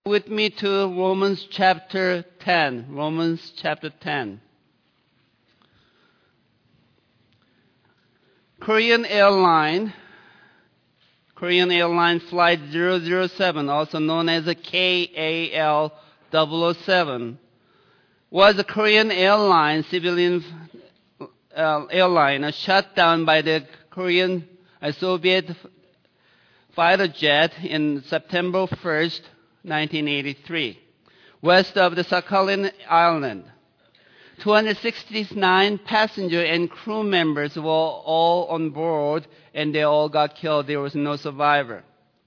With me to Romans chapter 10. Romans chapter 10. Korean Airline Flight 007, also known as a KAL-007, was a Korean airline, civilian airline, shot down by the Korean Soviet fighter jet in September 1st, 1983, west of the Sakhalin Island. 269 passenger and crew members were all on board, and they all got killed. There was no survivor.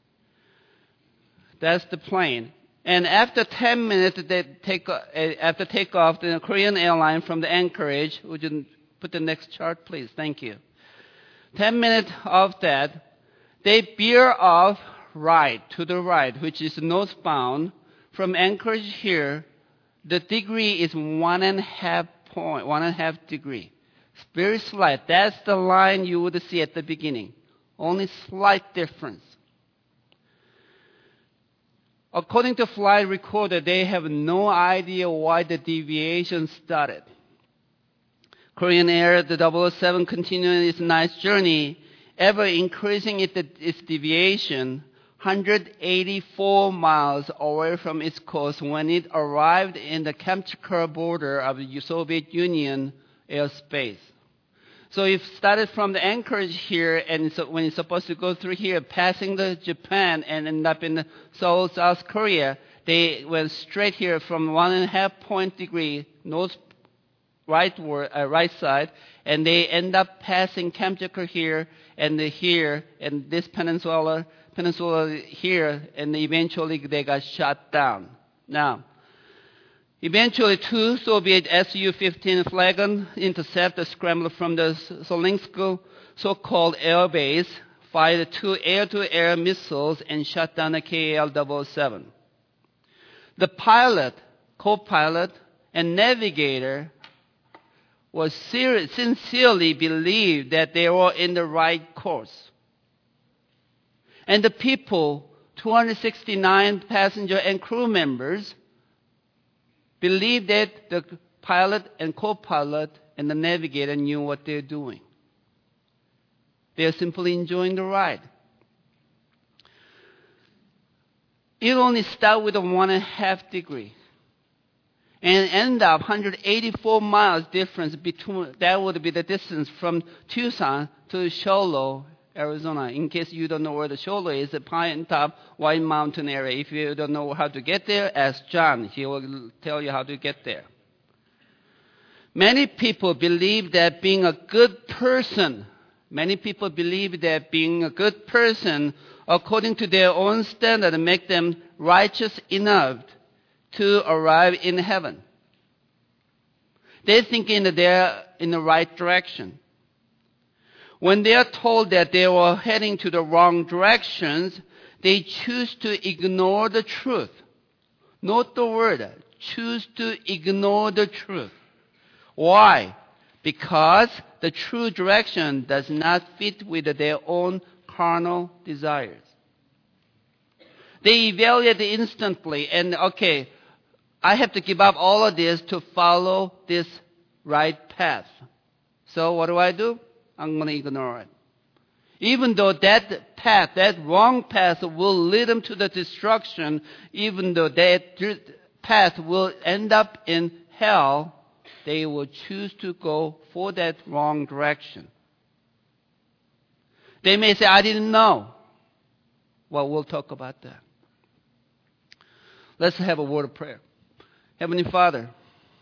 That's the plane. And after 10 minutes after takeoff, the Korean airline from the Anchorage, would you put the next chart, please? Thank you. 10 minutes of that, they veer off to the right, which is northbound. From Anchorage here, the degree is 1.5 degree. It's very slight. That's the line you would see at the beginning. Only slight difference. According to flight recorder, they have no idea why the deviation started. Korean Air, the 007, continuing its nice journey, ever increasing its deviation 184 miles away from its course when it arrived in the Kamchatka border of the Soviet Union airspace. So it started from the Anchorage here, and so when it's supposed to go through here, passing the Japan and end up in Seoul, South Korea, they went straight here from 1.5 degree north right side, and they end up passing Kamchatka here, and this peninsula here, and eventually they got shot down. Now, eventually two Soviet Su-15 Flagon interceptors scrambled from the Solinsk so-called air base, fired two air-to-air missiles, and shot down the KAL-007. The pilot, co-pilot, and navigator was sincerely believed that they were in the right course. And the people, 269 passenger and crew members, believed that the pilot and co-pilot and the navigator knew what they're doing. They're simply enjoying the ride. It only started with a 1.5 degree. And end up 184 miles difference between, that would be the distance from Tucson to Shoalo, Arizona. In case you don't know where the Shoalo is, the Pine Top White Mountain area. If you don't know how to get there, ask John. He will tell you how to get there. Many people believe that being a good person, according to their own standard, make them righteous enough to arrive in heaven. They're thinking that they're in the right direction. When they are told that they were heading to the wrong directions, they choose to ignore the truth. Note the word, choose to ignore the truth. Why? Because the true direction does not fit with their own carnal desires. They evaluate instantly and, okay, I have to give up all of this to follow this right path. So what do? I'm going to ignore it. Even though that wrong path will lead them to the destruction, even though that path will end up in hell, they will choose to go for that wrong direction. They may say, I didn't know. Well, we'll talk about that. Let's have a word of prayer. Heavenly Father,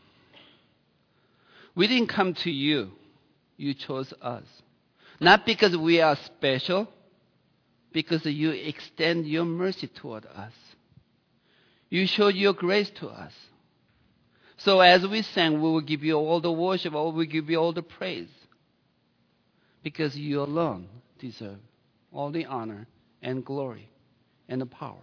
we didn't come to you. You chose us. Not because we are special, because you extend your mercy toward us. You showed your grace to us. So as we sang, we will give you all the worship, we will give you all the praise. Because you alone deserve all the honor and glory and the power.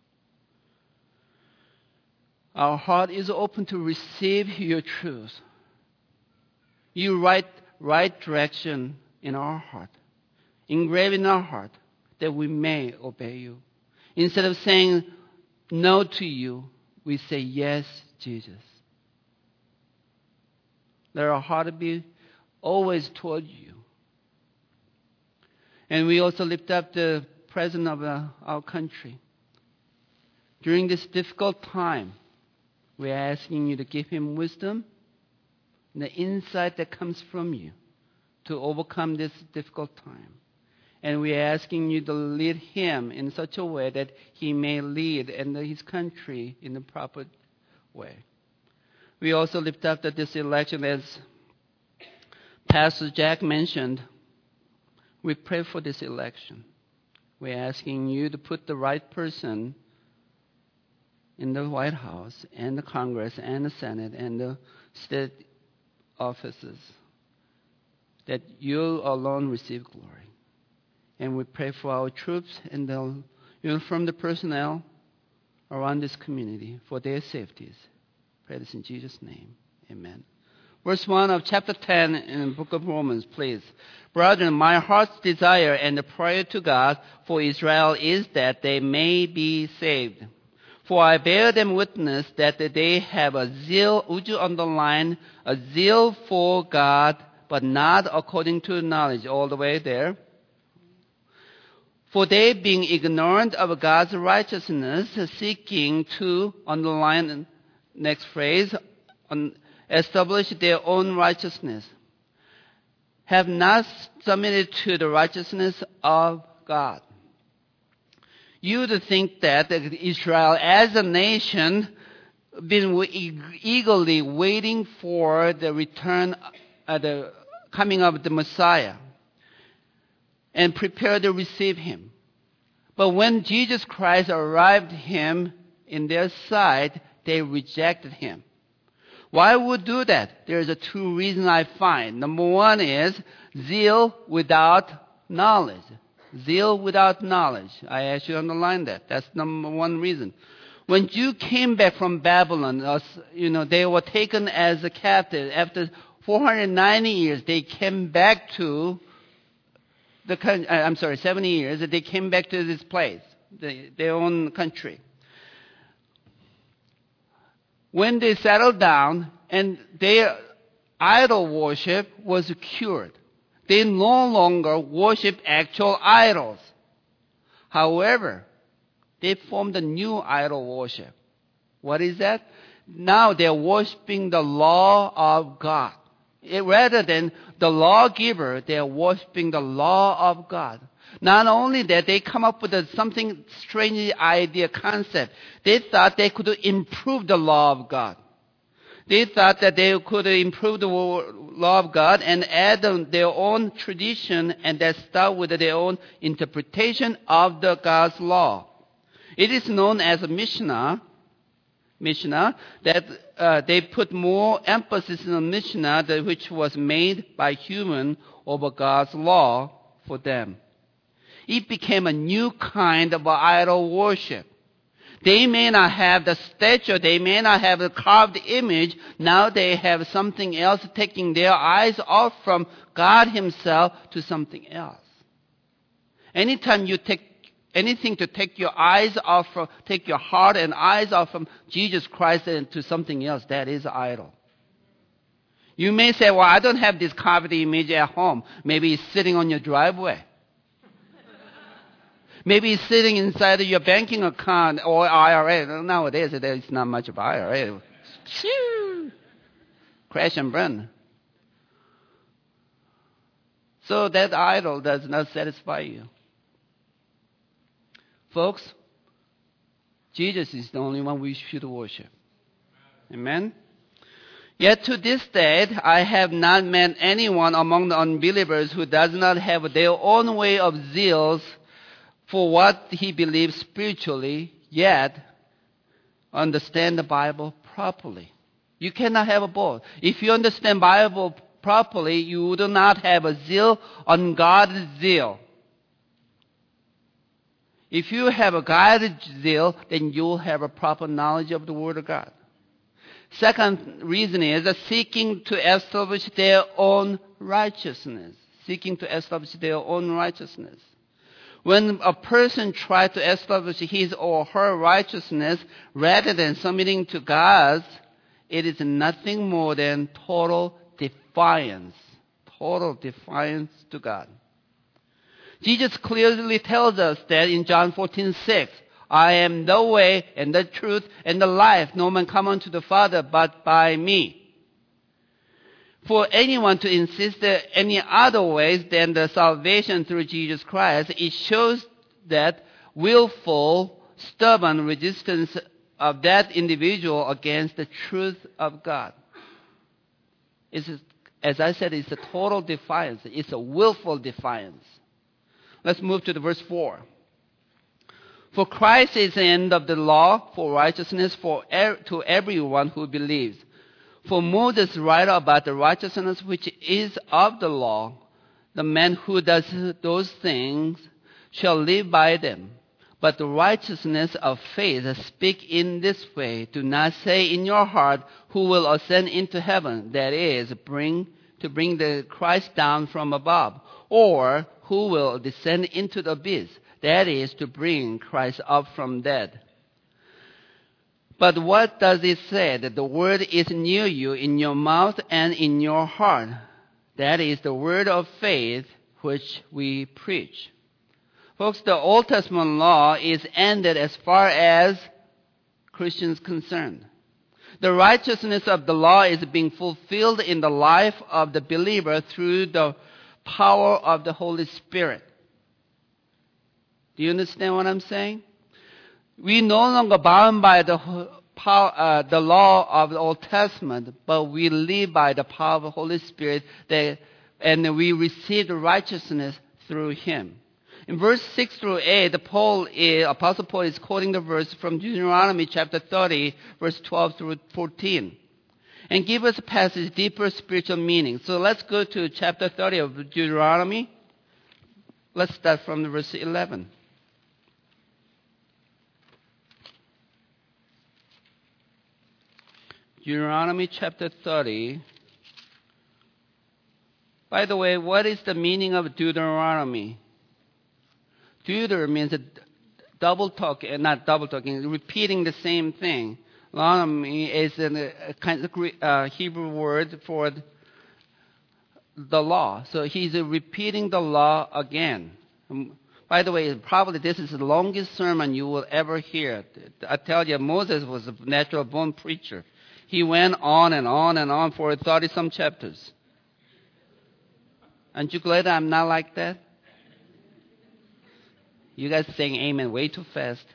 Our heart is open to receive your truth. You write right direction in our heart, engrave in our heart, that we may obey you. Instead of saying, no to you, we say yes, Jesus. Let our heart be always toward you. And we also lift up the president of our country. During this difficult time, we are asking you to give him wisdom and the insight that comes from you to overcome this difficult time. And we are asking you to lead him in such a way that he may lead his country in the proper way. We also lift up that this election, as Pastor Jack mentioned, we pray for this election. We're asking you to put the right person in the White House and the Congress and the Senate and the state offices, that you alone receive glory. And we pray for our troops and the uniformed personnel around this community for their safeties. Pray this in Jesus' name. Amen. Verse 1 of chapter 10 in the book of Romans, please. Brethren, my heart's desire and the prayer to God for Israel is that they may be saved. For I bear them witness that they have a zeal, would you underline, a zeal for God, but not according to knowledge, all the way there. For they, being ignorant of God's righteousness, seeking to, underline next phrase, establish their own righteousness, have not submitted to the righteousness of God. You would think that Israel as a nation been eagerly waiting for the return, the coming of the Messiah, and prepared to receive him. But when Jesus Christ arrived him in their sight, they rejected him. Why would do that? There's two reasons I find. Number one is zeal without knowledge. Zeal without knowledge. I ask you to underline that. That's number one reason. When Jews came back from Babylon, they were taken as a captive. After 490 years, they came back to 70 years, they came back to this place, their own country. When they settled down and their idol worship was cured, they no longer worship actual idols. However, they formed a new idol worship. What is that? Now they're worshiping the law of God. Rather than the lawgiver, they're worshiping the law of God. Not only that, they come up with something strange idea, concept. They thought they could improve the law of God. They thought that they could improve the law of God and add their own tradition, and that start with their own interpretation of the God's law. It is known as a Mishnah, that they put more emphasis on Mishnah, which was made by human, over God's law for them. It became a new kind of idol worship. They may not have the statue, they may not have the carved image. Now they have something else, taking their eyes off from God himself to something else. Anytime you take anything to take your eyes off from, take your heart and eyes off from Jesus Christ and to something else, that is idol. You may say, well, I don't have this carved image at home. Maybe it's sitting on your driveway. Maybe it's sitting inside of your banking account or IRA. Nowadays, there's not much of IRA. Crash and burn. So that idol does not satisfy you. Folks, Jesus is the only one we should worship. Amen? Yet to this day, I have not met anyone among the unbelievers who does not have their own way of zeal for what he believes spiritually, yet understand the Bible properly. You cannot have both. If you understand Bible properly, you do not have a zeal, ungodly zeal. If you have a guided zeal, then you'll have a proper knowledge of the Word of God. Second reason is seeking to establish their own righteousness. Seeking to establish their own righteousness. When a person tries to establish his or her righteousness rather than submitting to God's, it is nothing more than total defiance. Total defiance to God. Jesus clearly tells us that in John 14:6, I am the way and the truth and the life. No man come unto the Father but by me. For anyone to insist that any other ways than the salvation through Jesus Christ, it shows that willful, stubborn resistance of that individual against the truth of God. As I said, it's a total defiance. It's a willful defiance. Let's move to the verse 4. For Christ is the end of the law for righteousness to everyone who believes. For Moses wrote about the righteousness which is of the law. The man who does those things shall live by them. But the righteousness of faith speak in this way. Do not say in your heart, who will ascend into heaven? That is, to bring the Christ down from above. Or who will descend into the abyss? That is, to bring Christ up from dead. But what does it say? That the word is near you, in your mouth and in your heart. That is the word of faith which we preach. Folks, the Old Testament law is ended as far as Christians concerned. The righteousness of the law is being fulfilled in the life of the believer through the power of the Holy Spirit. Do you understand what I'm saying? We no longer bound by the law of the Old Testament, but we live by the power of the Holy Spirit, and we receive the righteousness through Him. In verse 6 through 8, Apostle Paul is quoting the verse from Deuteronomy chapter 30, verse 12 through 14, and give us a passage deeper spiritual meaning. So let's go to chapter 30 of Deuteronomy. Let's start from verse 11. Deuteronomy chapter 30. By the way, what is the meaning of Deuteronomy? Deuter means repeating the same thing. Deuteronomy is a kind of Hebrew word for the law. So he's repeating the law again. By the way, probably this is the longest sermon you will ever hear. I tell you, Moses was a natural born preacher. He went on and on and on for 30-some chapters. Aren't you glad I'm not like that? You guys saying amen way too fast.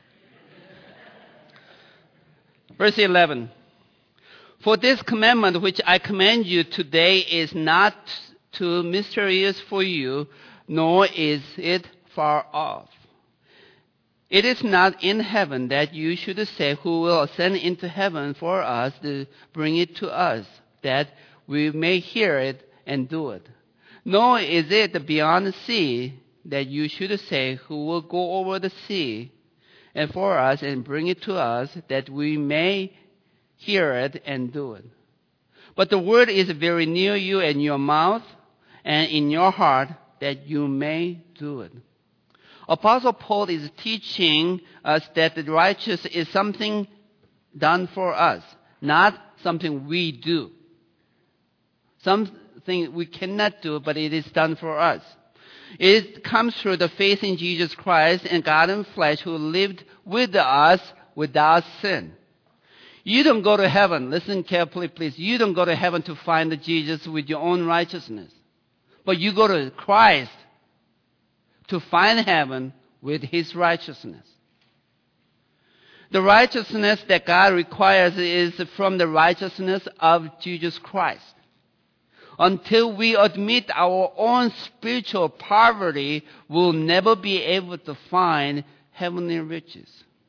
Verse 11. For this commandment which I command you today is not too mysterious for you, nor is it far off. It is not in heaven that you should say, who will ascend into heaven for us to bring it to us, that we may hear it and do it. Nor is it beyond the sea that you should say, who will go over the sea and for us and bring it to us, that we may hear it and do it. But the word is very near you in your mouth and in your heart, that you may do it. Apostle Paul is teaching us that the righteous is something done for us, not something we do. Something we cannot do, but it is done for us. It comes through the faith in Jesus Christ and God in flesh, who lived with us without sin. You don't go to heaven, listen carefully please, you don't go to heaven to find Jesus with your own righteousness. But you go to Christ to find heaven with His righteousness. The righteousness that God requires is from the righteousness of Jesus Christ. Until we admit our own spiritual poverty, we'll never be able to find heavenly riches.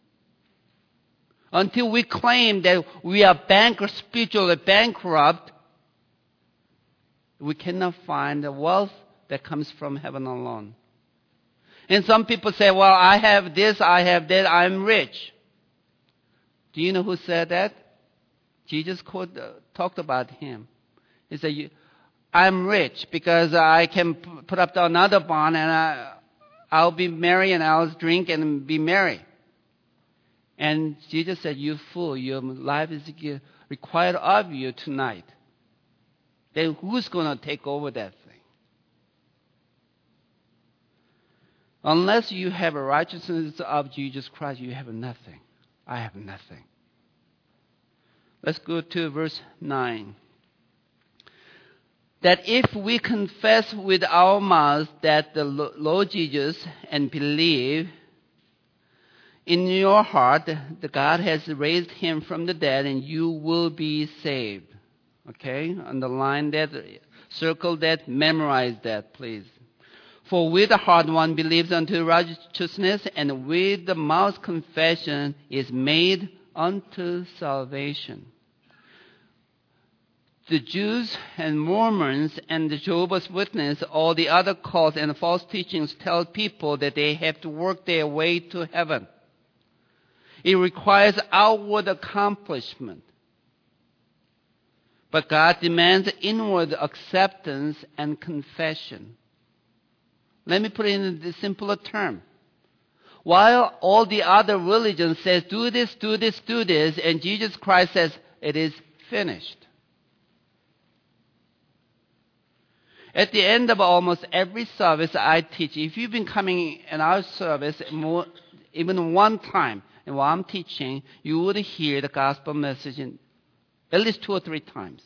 Until we claim that we are spiritually bankrupt, we cannot find the wealth that comes from heaven alone. And some people say, well, I have this, I have that, I'm rich. Do you know who said that? Jesus talked about him. He said, I'm rich because I can put up another bond and I'll be merry and I'll drink and be merry. And Jesus said, you fool, your life is required of you tonight. Then who's going to take over that thing? Unless you have a righteousness of Jesus Christ, you have nothing. I have nothing. Let's go to verse 9. That if we confess with our mouths that the Lord Jesus and believe in your heart that God has raised him from the dead, and you will be saved. Okay? Underline that, circle that, memorize that, please. For with the heart one believes unto righteousness, and with the mouth confession is made unto salvation. The Jews and Mormons and the Jehovah's Witnesses, all the other cults and false teachings tell people that they have to work their way to heaven. It requires outward accomplishment. But God demands inward acceptance and confession. Let me put it in a simpler term. While all the other religions says, do this, do this, do this, and Jesus Christ says, it is finished. At the end of almost every service I teach, if you've been coming in our service even one time, and while I'm teaching, you would hear the gospel message at least 2 or 3 times.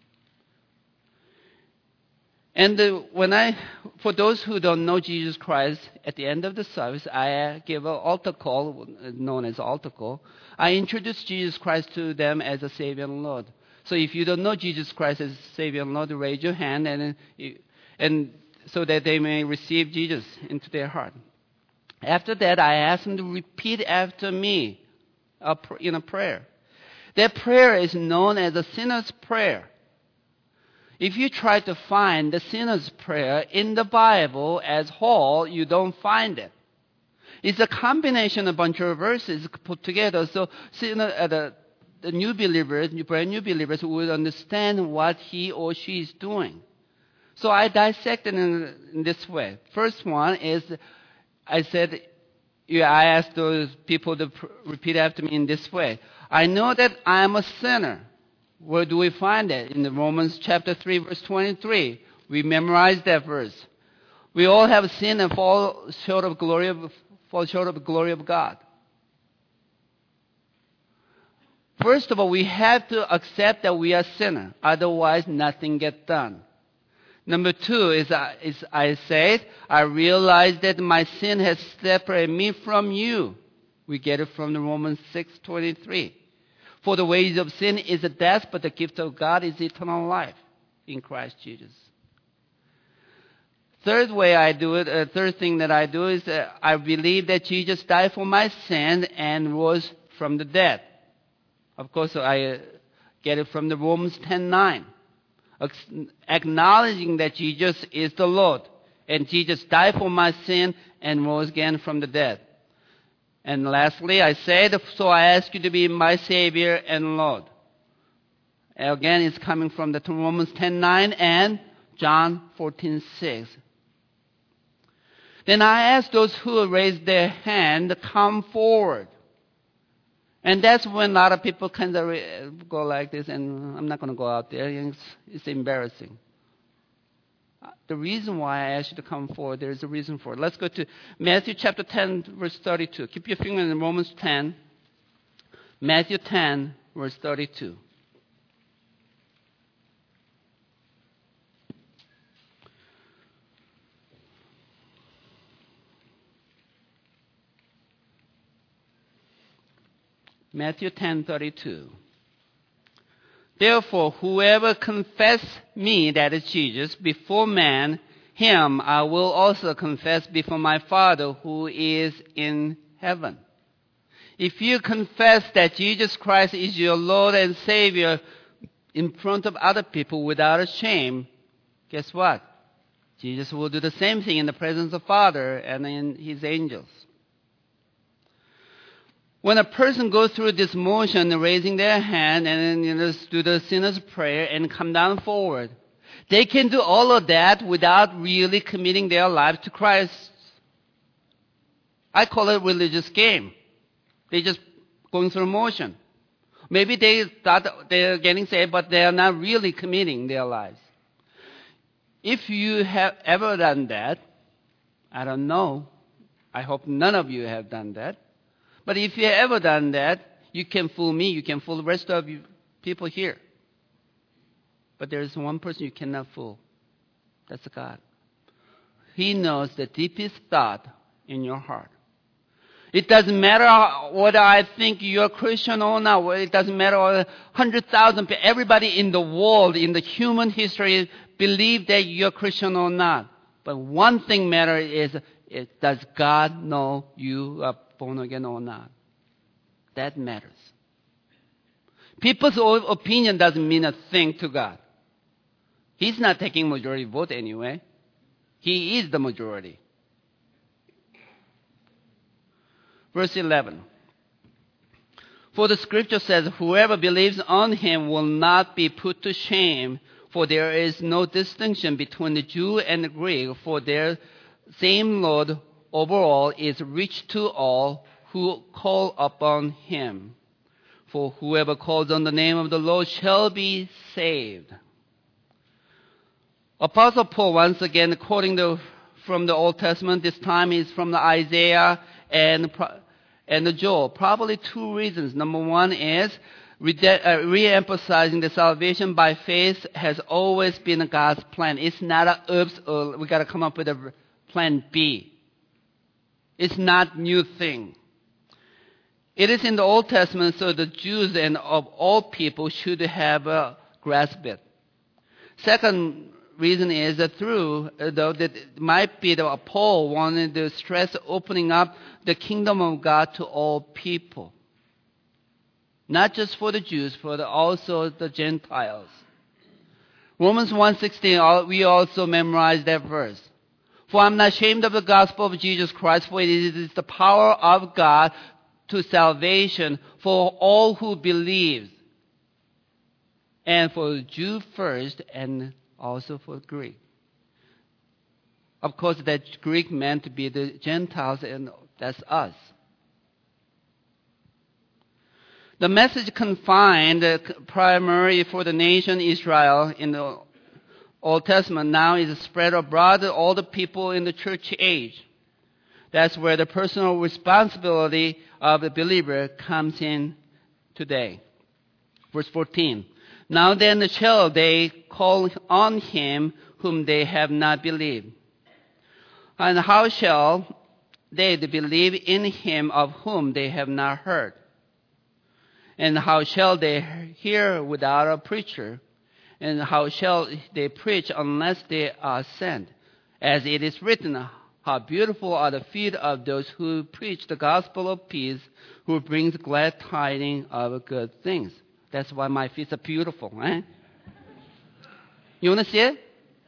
And for those who don't know Jesus Christ, at the end of the service, I give an altar call, known as altar call. I introduce Jesus Christ to them as a Savior and Lord. So if you don't know Jesus Christ as Savior and Lord, raise your hand, and so that they may receive Jesus into their heart. After that, I ask them to repeat after me in a prayer. That prayer is known as a sinner's prayer. If you try to find the sinner's prayer in the Bible as whole, you don't find it. It's a combination of a bunch of verses put together. So the new believers, brand new believers, would understand what he or she is doing. So I dissect it in this way. First one is, I asked those people to repeat after me in this way. I know that I am a sinner. Where do we find it? In the Romans chapter 3, verse 23. We memorized that verse. We all have sinned and fall short of the glory of God. First of all, we have to accept that we are sinners. Otherwise, nothing gets done. Number 2 is I said, I realize that my sin has separated me from you. We get it from the Romans 6:23. For the wages of sin is death, but the gift of God is eternal life in Christ Jesus. Third thing that I do is I believe that Jesus died for my sin and rose from the dead. Of course, I get it from the Romans 10:9. Acknowledging that Jesus is the Lord, and Jesus died for my sin and rose again from the dead. And lastly, I said, so I ask you to be my Savior and Lord. Again, it's coming from the Romans 10:9 and John 14:6. Then I ask those who raised their hand to come forward. And that's when a lot of people kind of go like this, and I'm not going to go out there. It's embarrassing. The reason why I asked you to come forward, there's a reason for it. Let's go to Matthew chapter 10, verse 32. Keep your finger in Romans 10. Matthew 10, verse 32. Matthew 10:32. Therefore, whoever confess me, that is Jesus, before man, him I will also confess before my Father who is in heaven. If you confess that Jesus Christ is your Lord and Savior in front of other people without a shame, guess what? Jesus will do the same thing in the presence of Father and in his angels. When a person goes through this motion, raising their hand and do the sinner's prayer and come down forward, they can do all of that without really committing their life to Christ. I call it religious game. They're just going through motion. Maybe they thought they're getting saved, but they are not really committing their lives. If you have ever done that, I don't know. I hope none of you have done that. But if you have ever done that, you can fool me. You can fool the rest of you people here. But there is one person you cannot fool. That's God. He knows the deepest thought in your heart. It doesn't matter whether I think you're Christian or not. It doesn't matter 100,000 people. Everybody in the world, in the human history, believe that you're Christian or not. But one thing matters is does God know you are born again or not? That matters. People's opinion doesn't mean a thing to God. He's not taking majority vote anyway. He is the majority. Verse 11. For the scripture says, whoever believes on him will not be put to shame, for there is no distinction between the Jew and the Greek, for their same Lord over all is rich to all who call upon him. For whoever calls on the name of the Lord shall be saved. Apostle Paul, once again, quoting from the Old Testament, this time is from the Isaiah and the Joel. Probably two reasons. Number one is re-emphasizing the salvation by faith has always been God's plan. It's not a oops, we got to come up with a plan B. It's not new thing. It is in the Old Testament, so the Jews and of all people should have grasped it. Second reason is that it might be that Paul wanted to stress opening up the kingdom of God to all people. Not just for the Jews, but also the Gentiles. Romans 1:16, we also memorized that verse. For I'm not ashamed of the gospel of Jesus Christ, for it is the power of God to salvation for all who believe. And for the Jew first, and also for Greek. Of course, that Greek meant to be the Gentiles, and that's us. The message confined primarily for the nation Israel in the Old Testament now is spread abroad to all the people in the church age. That's where the personal responsibility of the believer comes in today. Verse 14. Now then shall they call on him whom they have not believed. And how shall they believe in him of whom they have not heard? And how shall they hear without a preacher? And how shall they preach unless they are sent? As it is written, how beautiful are the feet of those who preach the gospel of peace, who brings glad tidings of good things. That's why my feet are beautiful, right? You want to see it?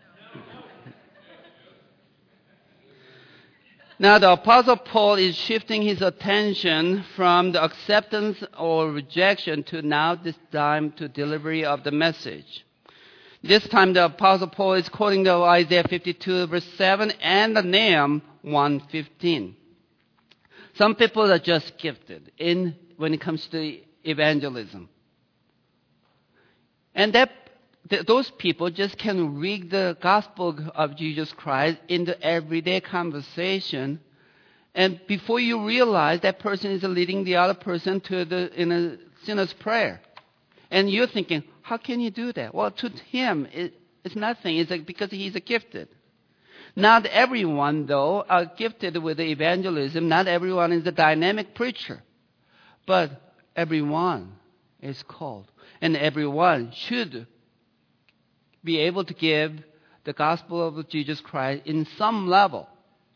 Now the Apostle Paul is shifting his attention from the acceptance or rejection to now this time to delivery of the message. This time the Apostle Paul is quoting the Isaiah 52 verse 7 and the Nahum 1:15. Some people are just gifted when it comes to evangelism. And those people just can read the gospel of Jesus Christ in the everyday conversation. And before you realize, that person is leading the other person in a sinner's prayer. And you're thinking, how can you do that? Well, to him, it's nothing. It's because he's gifted. Not everyone, though, are gifted with the evangelism. Not everyone is a dynamic preacher. But everyone is called. And everyone should be able to give the gospel of Jesus Christ in some level.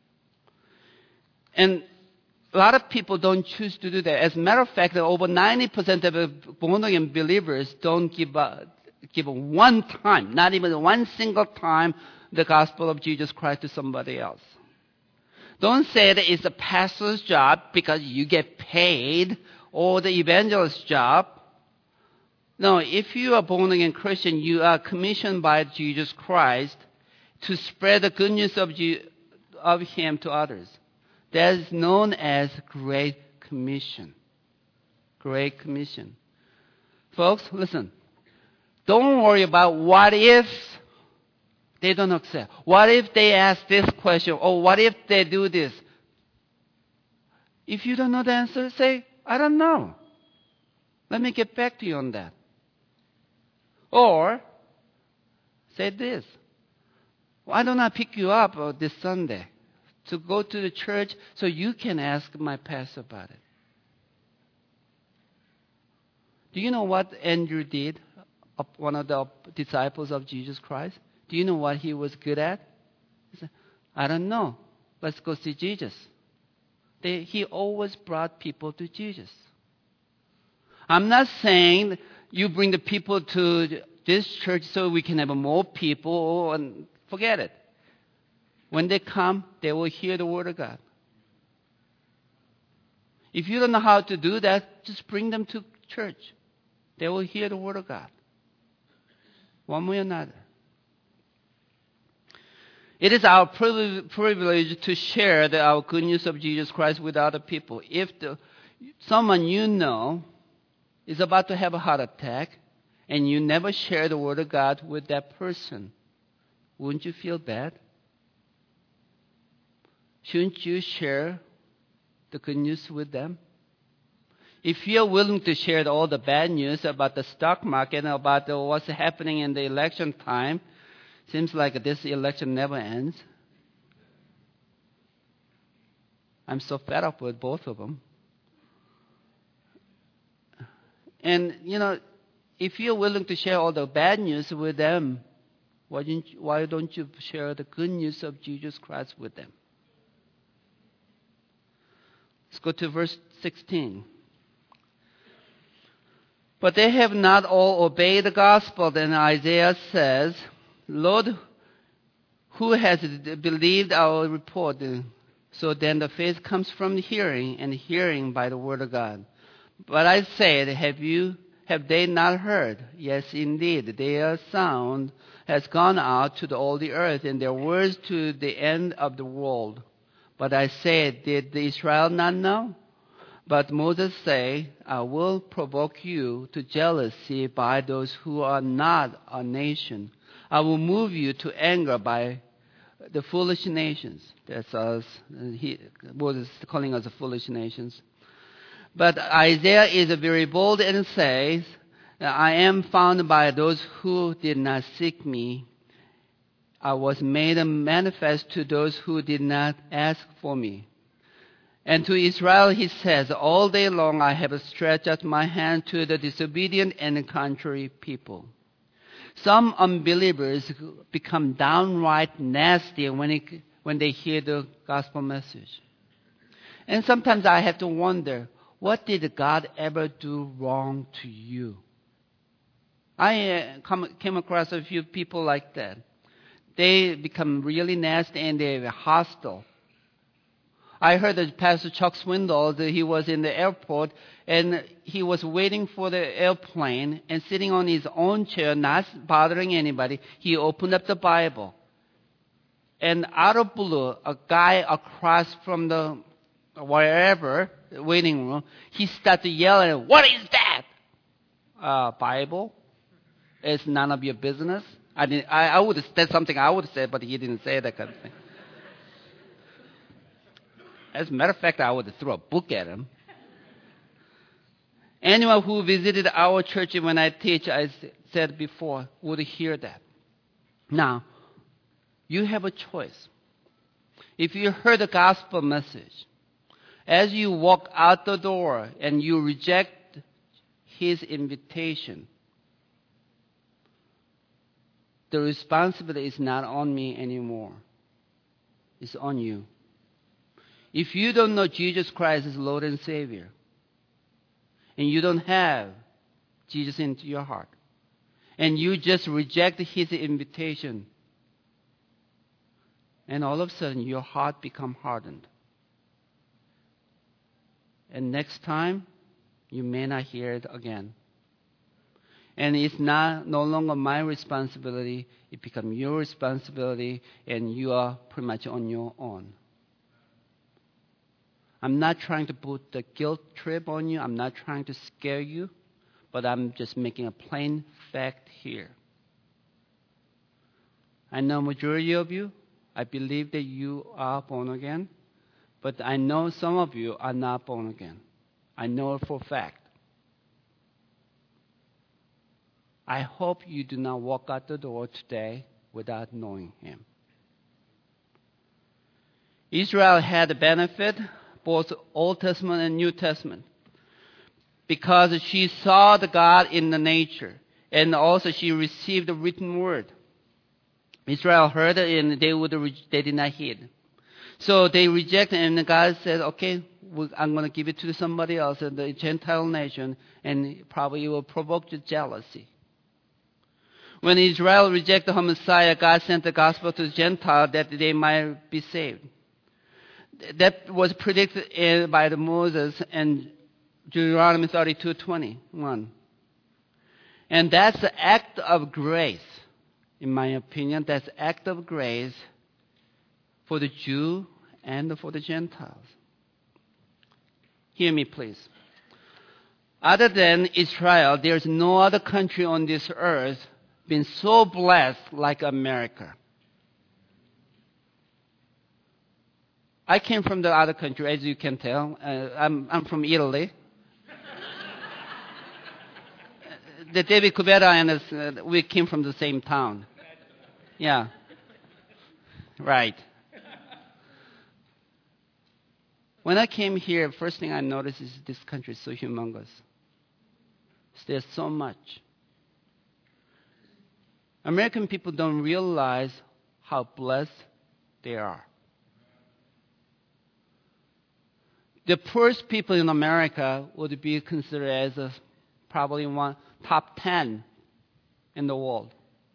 And a lot of people don't choose to do that. As a matter of fact, over 90% of born-again believers don't give one time, not even one single time, the gospel of Jesus Christ to somebody else. Don't say that it's the pastor's job because you get paid, or the evangelist's job. No, if you are born-again Christian, you are commissioned by Jesus Christ to spread the good news of Him to others. That is known as Great Commission. Great Commission. Folks, listen. Don't worry about what if they don't accept. What if they ask this question? Or what if they do this? If you don't know the answer, say, I don't know. Let me get back to you on that. Or say this. Why don't I pick you up this Sunday to go to the church so you can ask my pastor about it? Do you know what Andrew did, one of the disciples of Jesus Christ? Do you know what he was good at? He said, I don't know. Let's go see Jesus. He always brought people to Jesus. I'm not saying you bring the people to this church so we can have more people and forget it. When they come, they will hear the Word of God. If you don't know how to do that, just bring them to church. They will hear the Word of God. One way or another. It is our privilege to share our good news of Jesus Christ with other people. If someone you know is about to have a heart attack and you never share the Word of God with that person, wouldn't you feel bad? Shouldn't you share the good news with them? If you're willing to share all the bad news about the stock market and about what's happening in the election time, seems like this election never ends. I'm so fed up with both of them. And, if you're willing to share all the bad news with them, why don't you share the good news of Jesus Christ with them? Let's go to verse 16. But they have not all obeyed the gospel. Then Isaiah says, Lord, who has believed our report? So then the faith comes from the hearing, and hearing by the word of God. But I said, have they not heard? Yes, indeed, their sound has gone out to all the earth, and their words to the end of the world. But I said, did Israel not know? But Moses said, I will provoke you to jealousy by those who are not a nation. I will move you to anger by the foolish nations. That's us. Moses is calling us the foolish nations. But Isaiah is very bold and says, I am found by those who did not seek me. I was made manifest to those who did not ask for me. And to Israel he says, all day long I have stretched out my hand to the disobedient and contrary people. Some unbelievers become downright nasty when they hear the gospel message. And sometimes I have to wonder, what did God ever do wrong to you? I came across a few people like that. They become really nasty and they're hostile. I heard that Pastor Chuck Swindoll, that he was in the airport and he was waiting for the airplane and sitting on his own chair, not bothering anybody. He opened up the Bible. And out of blue, a guy across from the wherever, waiting room, he started yelling, what is that? Bible? It's none of your business. I would have said something I would have said, but he didn't say that kind of thing. As a matter of fact, I would have thrown a book at him. Anyone who visited our church when I teach, I said before, would hear that. Now, you have a choice. If you heard the gospel message, as you walk out the door and you reject his invitation, the responsibility is not on me anymore. It's on you. If you don't know Jesus Christ as Lord and Savior, and you don't have Jesus into your heart, and you just reject his invitation, and all of a sudden your heart becomes hardened. And next time, you may not hear it again. And it's no longer my responsibility. It becomes your responsibility, and you are pretty much on your own. I'm not trying to put the guilt trip on you. I'm not trying to scare you. But I'm just making a plain fact here. I know majority of you, I believe that you are born again. But I know some of you are not born again. I know it for a fact. I hope you do not walk out the door today without knowing Him. Israel had the benefit, both Old Testament and New Testament, because she saw the God in the nature, and also she received the written word. Israel heard it, and they did not heed. So they rejected, and God said, okay, I'm going to give it to somebody else, the Gentile nation, and probably it will provoke your jealousy. When Israel rejected her Messiah, God sent the gospel to the Gentiles that they might be saved. That was predicted by the Moses and Deuteronomy 32:21. And that's the act of grace, in my opinion. That's the act of grace for the Jew and for the Gentiles. Hear me, please. Other than Israel, there's no other country on this earth been so blessed like America. I came from the other country, as you can tell. I'm from Italy. The David Cubera and us, we came from the same town. Yeah. Right. When I came here, first thing I noticed is this country is so humongous. There's so much. American people don't realize how blessed they are. The poorest people in America would be considered as probably top 10 in the world.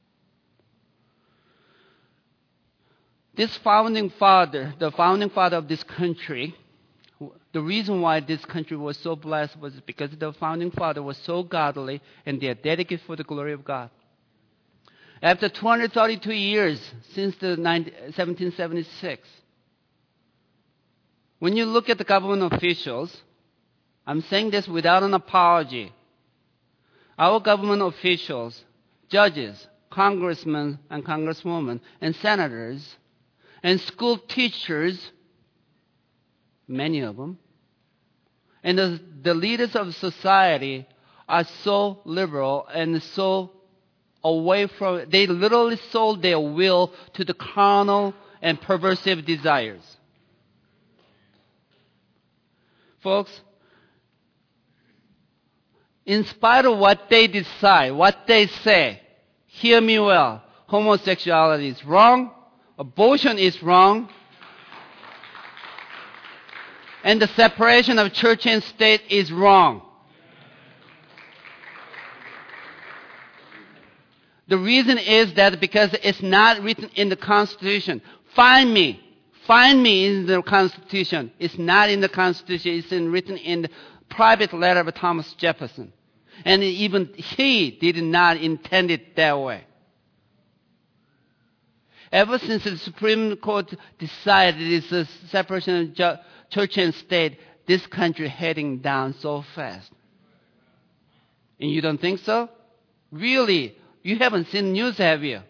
This founding father, the founding father of this country, the reason why this country was so blessed was because the founding father was so godly and they are dedicated for the glory of God. After 232 years since the 1776, when you look at the government officials, I'm saying this without an apology. Our government officials, judges, congressmen and congresswomen, and senators, and school teachers, many of them, and the leaders of society are so liberal and so away from, they literally sold their will to the carnal and perversive desires. Folks, in spite of what they decide, what they say, hear me well, homosexuality is wrong, abortion is wrong, and the separation of church and state is wrong. The reason is that because it's not written in the Constitution. Find me in the Constitution. It's not in the Constitution. It's written in the private letter of Thomas Jefferson. And even he did not intend it that way. Ever since the Supreme Court decided it's a separation of church and state, this country heading down so fast. And you don't think so? Really? You haven't seen news, have you?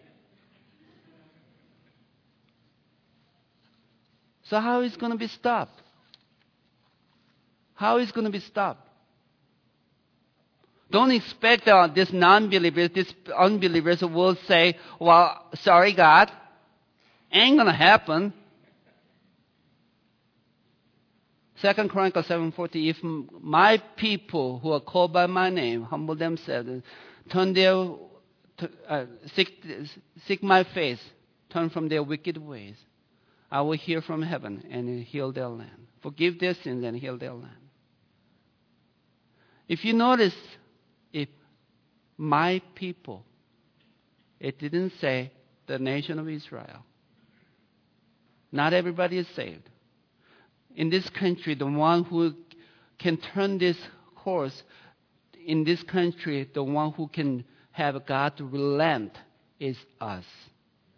So how is it going to be stopped? How is it going to be stopped? Don't expect this non-believers, these unbelievers will say, well, sorry, God, ain't going to happen. 2 Chronicles 7:40, if my people who are called by my name humble themselves, turn seek my face, turn from their wicked ways, I will hear from heaven and heal their land. Forgive their sins and heal their land. If you notice, if my people, it didn't say the nation of Israel. Not everybody is saved. In this country, the one who can turn this course, in this country, the one who can have God to relent is us,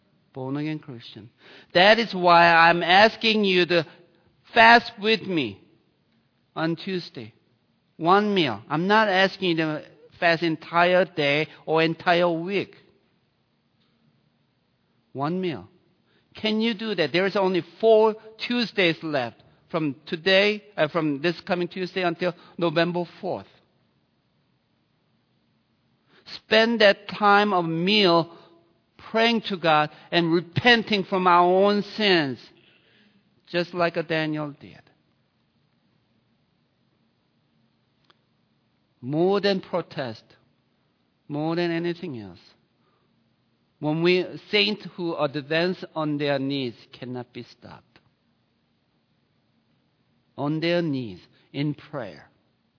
born-again Christian. That is why I'm asking you to fast with me on Tuesday. One meal. I'm not asking you to fast entire day or entire week. One meal. Can you do that? There is only 4 Tuesdays left from today, from this coming Tuesday until November 4th. Spend that time of meal praying to God and repenting from our own sins, just like Daniel did. More than protest, more than anything else. When saints who advance on their knees cannot be stopped. On their knees in prayer.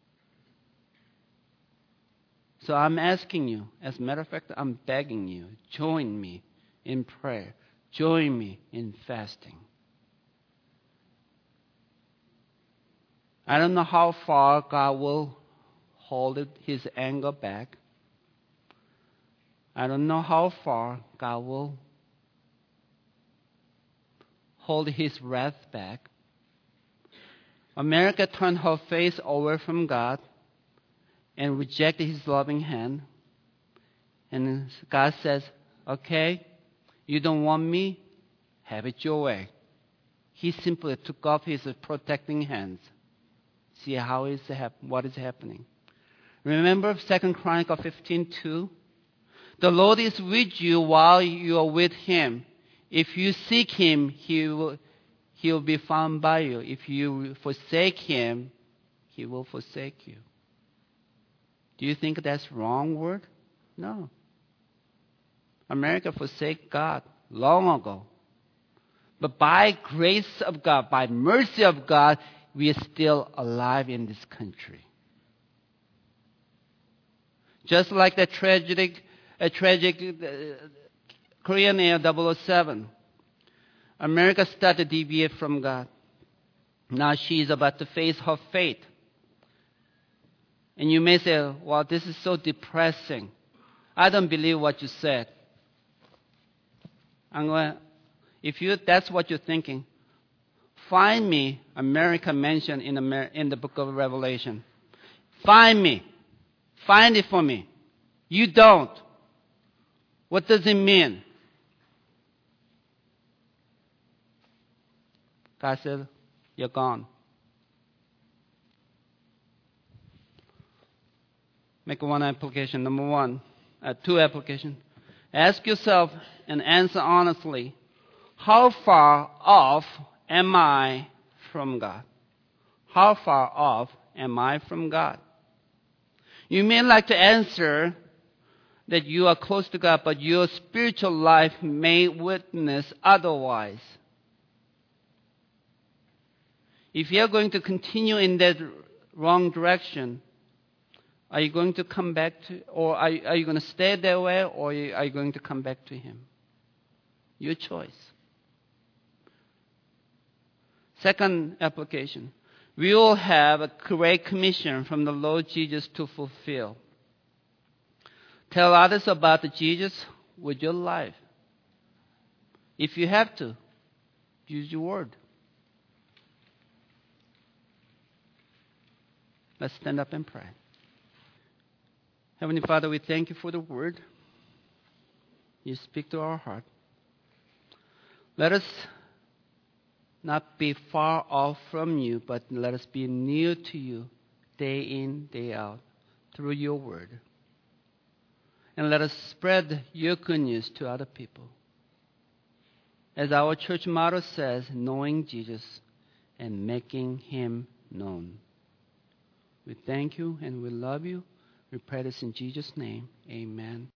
So I'm asking you, as a matter of fact, I'm begging you, join me in prayer. Join me in fasting. I don't know how far God will hold His anger back. I don't know how far God will hold His wrath back. America turned her face away from God and rejected His loving hand. And God says, okay, you don't want me? Have it your way. He simply took off His protecting hands. See what is happening. Remember 2 Chronicles 15:2? The Lord is with you while you are with Him. If you seek Him, He will be found by you. If you forsake Him, He will forsake you. Do you think that's wrong word? No. America forsake God long ago. But by grace of God, by mercy of God, we are still alive in this country. Just like the tragic Korean Air 007. America started to deviate from God. Now she is about to face her fate. And you may say, well, this is so depressing. I don't believe what you said. If that's what you're thinking, find me America mentioned in the book of Revelation. Find me. Find it for me. You don't. What does it mean? God said, you're gone. Make one application. Number one, 2 applications. Ask yourself and answer honestly, how far off am I from God? How far off am I from God? You may like to answer that you are close to God, but your spiritual life may witness otherwise. If you are going to continue in that wrong direction, are you going to come back to, or are you going to stay that way, or are you going to come back to Him? Your choice. Second application. We all have a great commission from the Lord Jesus to fulfill. Tell others about Jesus with your life. If you have to, use your word. Let's stand up and pray. Heavenly Father, we thank you for the word. You speak to our heart. Let us not be far off from you, but let us be near to you day in, day out through your word. And let us spread your good news to other people. As our church motto says, knowing Jesus and making Him known. We thank you and we love you. We pray this in Jesus' name. Amen.